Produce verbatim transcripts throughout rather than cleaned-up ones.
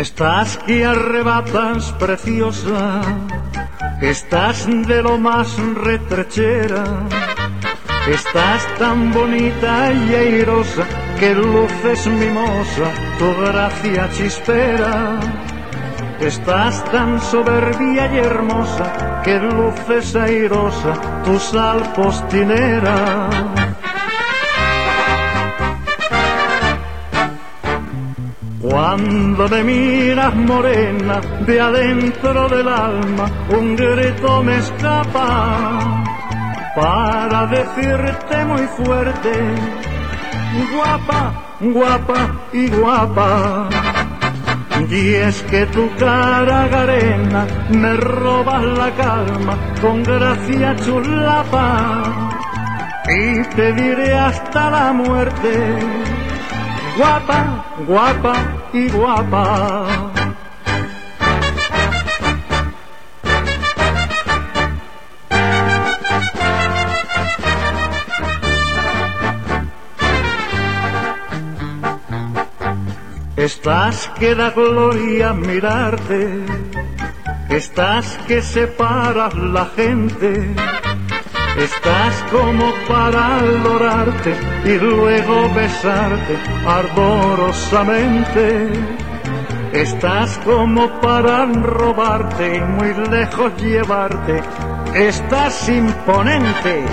Estás que arrebatas preciosa, estás de lo más retrechera, estás tan bonita y airosa que luces mimosa, tu gracia chispera. Estás tan soberbia y hermosa que luces airosa, tu sal postinera. Cuando me miras morena, de adentro del alma un grito me escapa para decirte muy fuerte, guapa, guapa y guapa. Y es que tu cara garena me roba la calma con gracia chulapa, y te diré hasta la muerte, guapa, guapa y guapa. Estás que da gloria mirarte, estás que separas la gente, estás como para adorarte y luego besarte ardorosamente. Estás como para robarte y muy lejos llevarte, estás imponente.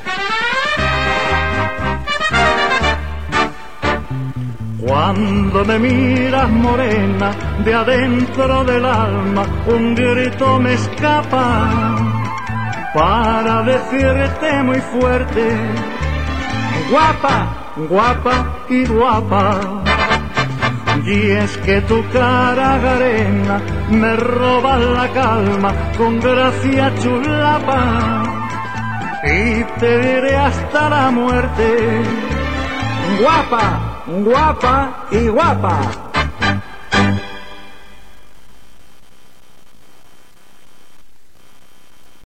Cuando me miras morena, de adentro del alma un grito me escapa para decirte muy fuerte, guapa, guapa y guapa. Y es que tu cara garena me roba la calma con gracia chulapa, y te diré hasta la muerte, guapa, guapa y guapa.